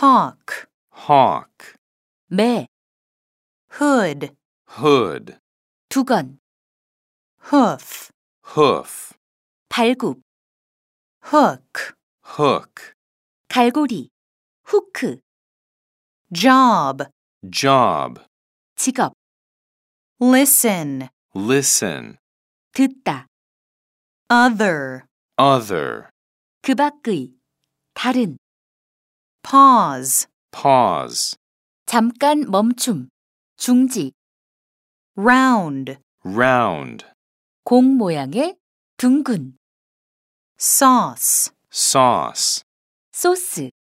hawk, hawk, 매, hood, hood, 두건, hoof, hoof, 발굽, hook, hook, 갈고리, 후크, job, job, 직업, listen, listen, 듣다, other, other, 그 밖의, 다른, pause, pause, 잠깐 멈춤, 중지, round, round, 공 모양의 둥근, sauce, sauce, 소스,